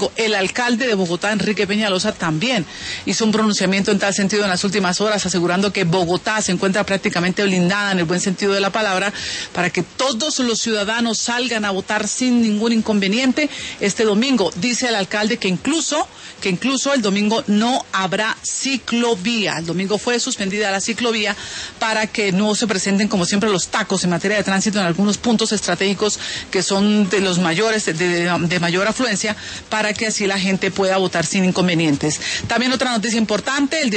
El alcalde de Bogotá, Enrique Peñalosa, también hizo un pronunciamiento en tal sentido en las últimas horas, asegurando que Bogotá se encuentra prácticamente blindada en el buen sentido de la palabra para que todos los ciudadanos salgan a votar sin ningún inconveniente este domingo. Dice el alcalde que incluso el domingo no habrá ciclovía. El domingo fue suspendida la ciclovía para que no se presenten, como siempre, los tacos en materia de tránsito en algunos puntos estratégicos que son de los mayores, de mayor afluencia, para que así la gente pueda votar sin inconvenientes. También otra noticia importante,